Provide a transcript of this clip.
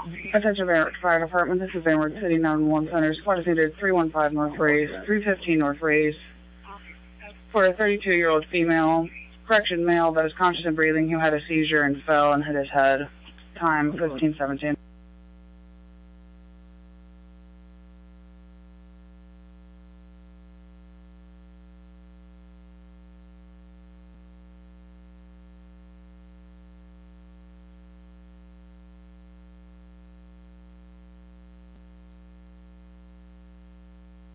Attention Van Fire Department, this is Van Wert City 911 Center. Squad is needed 315 North Race, 315 North Race for a 32-year-old female, correction male that is conscious and breathing who had a seizure and fell and hit his head. Time 15:17.